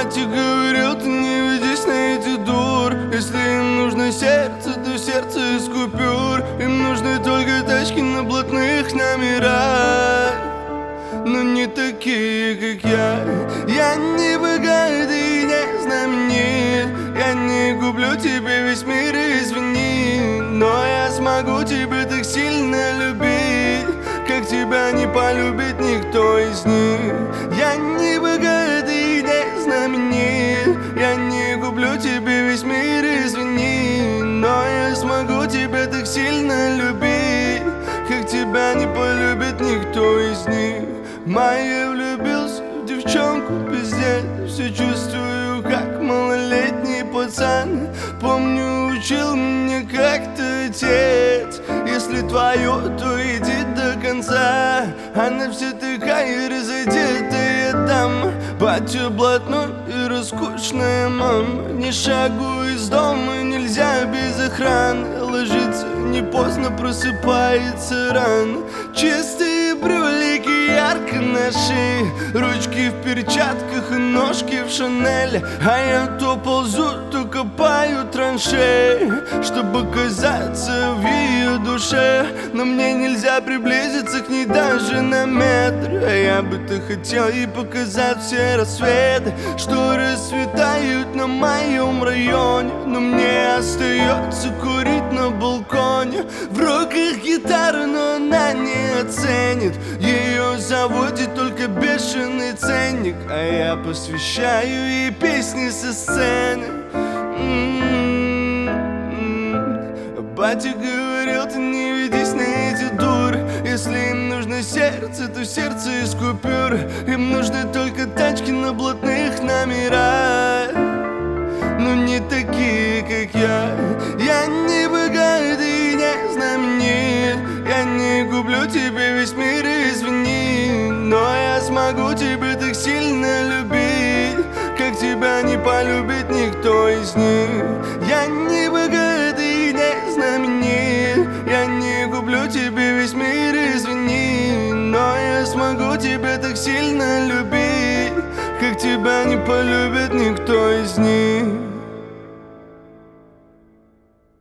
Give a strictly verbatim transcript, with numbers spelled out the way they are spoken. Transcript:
Батя говорил, ты не ведись на эти дур. Если им нужно сердце, то сердце из купюр. Им нужны только тачки на блатных номерах, но не такие, как я. Я не богатый, не знаменит. Я не куплю тебе весь мир, извини, но я смогу тебя так сильно любить, как тебя не полюбит никто из них. Я не богатый, не знаменит. Я не куплю тебе весь мир, извини, но я смогу тебя так сильно любить, как тебя не полюбит никто из них. Майя влюбился в девчонку, пиздец. Все чувствую, как малолетний пацан. Помню, учил меня как-то отец: если твое, то иди до конца. Она вся такая разодетая там. Батя блатной и роскошная мама. Ни шагу из дома нельзя без охраны. Ложится не поздно, просыпается рано. Чистые брюлики ярко на шее, ручки в перчатках и ножки в Шанель. А я то ползу, то копаю траншеи, чтобы оказаться в ее душе. Но мне нельзя приблизиться к ней даже на метр. А я бы-то хотел ей показать все рассветы, что расцветают на моем районе. Но мне остается курить на балконе. В руках гитара, но она не оценит. Ее заводит только бешеный ценник, а я посвящаю ей песни со сцены. М-м-м. Батя говорил, ты не ведись на эти дуры. Если им нужно сердце, то сердце из купюр. Им нужны только тачки на блатных номерах, но не такие, как я. Я не богатый, не знаменит. Я не куплю тебе весь мир, извини, но я смогу тебя так сильно любить, как тебя не полюбит никто из них. Я не богатый, не знаменит. Я не куплю тебе весь мир, извини, но я смогу тебя так сильно любить, как тебя не полюбит никто из них.